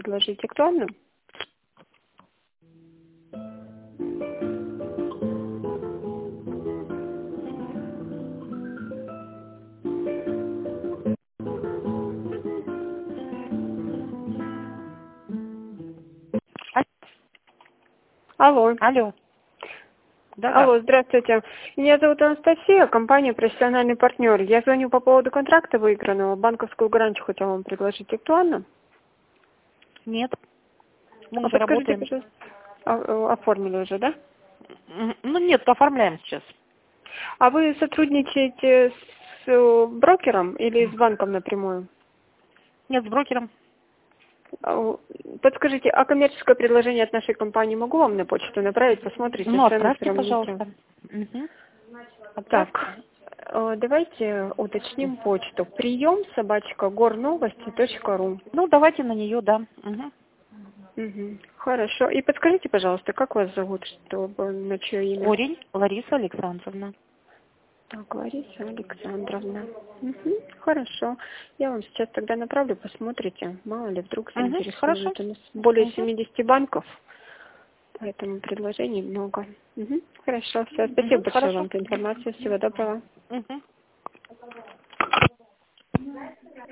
предложить. Актуально? Алло. Алло. Да, Алло, здравствуйте. Меня зовут Анастасия, компания «Профессиональный партнер». Я звоню по поводу контракта выигранного. Банковскую гарантию хотела вам предложить. Актуально? Нет. Мы А уже подскажите, работаем. пожалуйста, оформили уже, да? Ну нет, оформляем сейчас. А вы сотрудничаете с брокером или с банком напрямую? Нет, с брокером. Подскажите, а коммерческое предложение от нашей компании могу вам на почту направить? Посмотрите, Ну, цены отправьте, сравните. пожалуйста. Угу. Так, давайте уточним почту. прием@горновости.ру. Ну, давайте на нее, да. Угу. Угу. Хорошо. И подскажите, пожалуйста, как вас зовут, чтобы на чье имя? Корень Лариса Александровна. Так, Лариса Александровна. Угу. Хорошо. Я вам сейчас тогда направлю, посмотрите. Мало ли, вдруг Угу. Хорошо. заинтересует. У нас более Угу. 70 банков, поэтому предложений много. Угу. Хорошо. Все. Спасибо Угу. большое Хорошо. вам за информацию. Всего доброго. Угу.